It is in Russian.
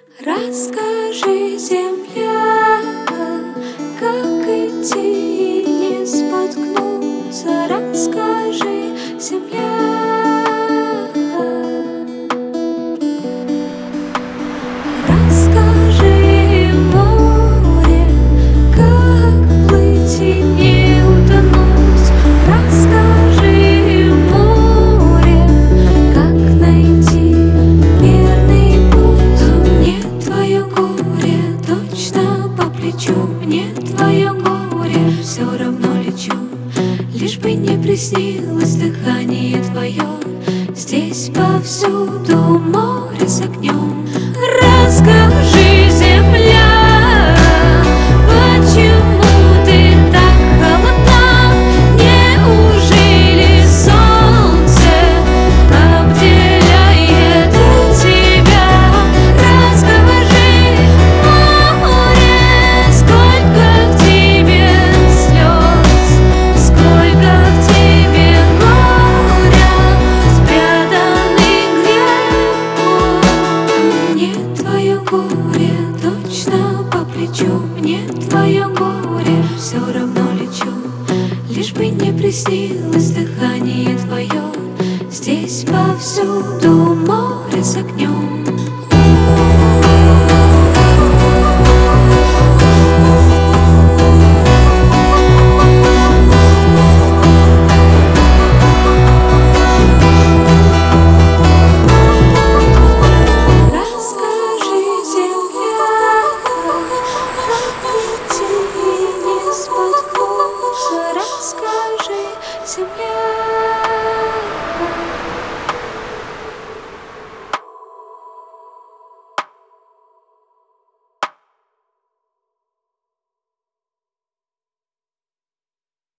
Расскажи, земля, как идти и не споткнуться. Расскажи, земля. Расскажи, море, как плыть и не утонуть. Расскажи, море, как найти верный путь. Мне твое горе точно по плечу, мне твое горе все равно лечу. Лишь бы не приснилось дыхание твое, здесь повсюду море с огнем. Расскажи, земля, почему ты так холодна? Неужели солнце обделяет тебя? Расскажи, море, сколько в тебе слез, сколько в тебе горя, спрятанных грехов. Мне твое горе точно по плечу, мне твое горе все равно лечу. Лишь бы не приснилось дыхание твое, здесь повсюду